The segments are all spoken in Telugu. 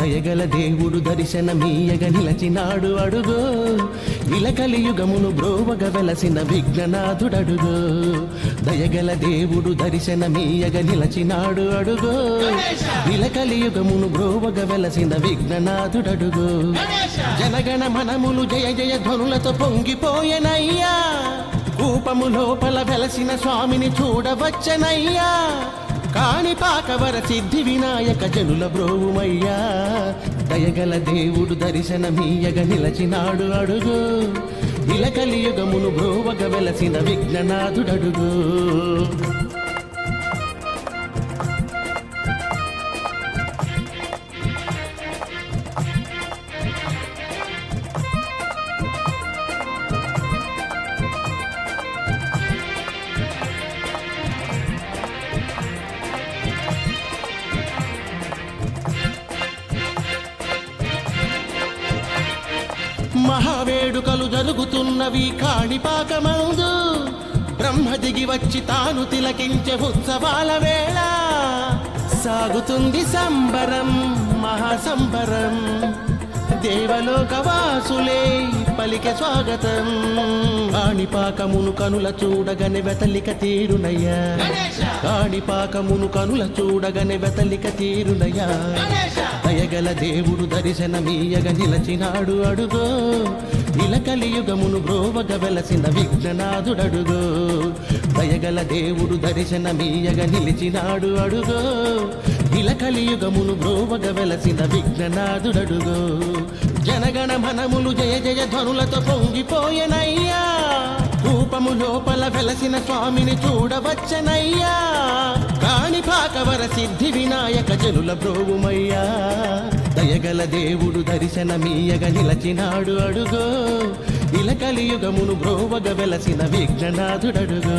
దయగల దేవుడు దర్శనమీయగ నిలచినాడు అడుగో ఇలకలియుగమును బ్రోవగ వెలసిన విఘ్ననాథుడడుగో దయగల దేవుడు దర్శనమీయగ నిలచినాడు అడుగో ఇలకలియుగమును బ్రోవగ వెలసిన విఘ్ననాథుడడుగో జనగణ మనములు జయ జయ ధ్వనులతో పొంగిపోయెనయ్యా కూపము లోపల వెలసిన స్వామిని చూడవచ్చనయ్యా కాణిపాకవర సిద్ధి వినాయక జనుల బ్రోవుమయ్యా దయగల దేవుడు దర్శనమీయగ నిలచినాడు అడుగు ఇలకలియుగమును బ్రోవగ వెలసిన విఘ్ననాథుడడుగు మహావేడుకలు జరుగుతున్నవి కాణిపాకమందు బ్రహ్మ దిగి వచ్చి తాను తిలకించే ఉత్సవాల వేళ సాగుతుంది సంబరం మహాసంబరం దేవలోకవాసులే పలికే స్వాగతం కాణిపాకమును కనుల చూడగనే వెతలిక తీరునయ్యా కాణిపాకమును కనుల చూడగనే వెతలిక తీరునయ్యా దయగల దేవుడు దర్శనమీయగ నిలచినాడు అడుగో ఇలకలియుగమును బ్రోవగ వెలసిన విఘ్ననాథుడడుగో దయగల దేవుడు దర్శనమీయగ నిలిచినాడు అడుగో ఇలకలియుగమును బ్రోవగ వెలసిన విఘ్ననాథుడడుగో జనగణ మనములు జయ జయ ధ్వనులతో పొంగిపోయెనయ్యా రూపము లోపల వెలసిన స్వామిని చూడవచ్చనయ్యా కాణిపాకవర సిద్ధి వినాయక జనుల బ్రోవుమయ్యా దయగల దేవుడు దర్శనమీయగ నిలచినాడు అడుగో ఇలకలియుగమును బ్రోవగ వెలసిన విఘ్ననాథుడడుగో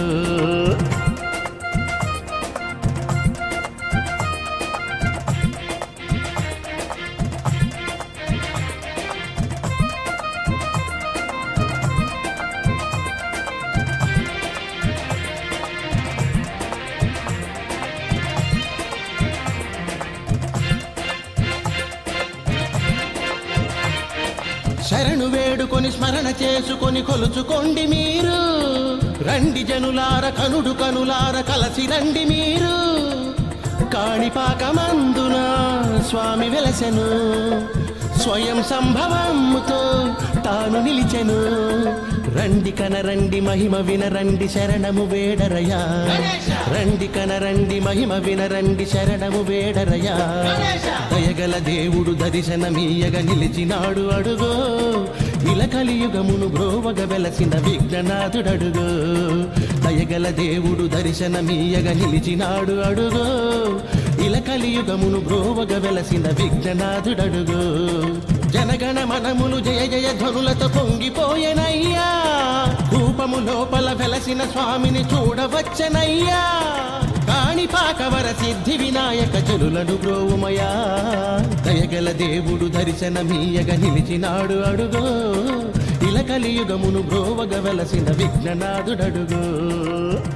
శరణు వేడుకొని స్మరణ చేసుకొని కొలుచుకోండి మీరు రండి జనులార కనుడు కనులార కలసి రండి మీరు కాణిపాకమందున స్వామి వెలసెను స్వయం సంభవముతో తాను నిలిచెను రండి కనరండి మహిమ వినరండి శరణము వేడరయా రండి కనరండి మహిమ వినరండి శరణము వేడరయా దయగల దేవుడు దర్శనమీయగ నిలిచినాడు అడుగో ఇలకలియుగమును బ్రోవగ వెలసిన విఘ్ననాథుడడుగో దయగల దేవుడు దర్శనమీయగ నిలిచినాడు అడుగో ఇలకలియుగమును బ్రోవగ వెలసిన విఘ్ననాథుడడుగో జనగణ మనములు జయ జయ ధ్వనులతో పొంగిపోయెనయ్యా రూపము లోపల వెలసిన స్వామిని చూడవచ్చనయ్యా కాణిపాకవర సిద్ధి వినాయక జనులను బ్రోవుమయా దయగల దేవుడు దర్శనమీయగ నిలిచినాడు అడుగో ఇలకలియుగమును బ్రోవగ వెలసిన విఘ్ననాథుడడుగో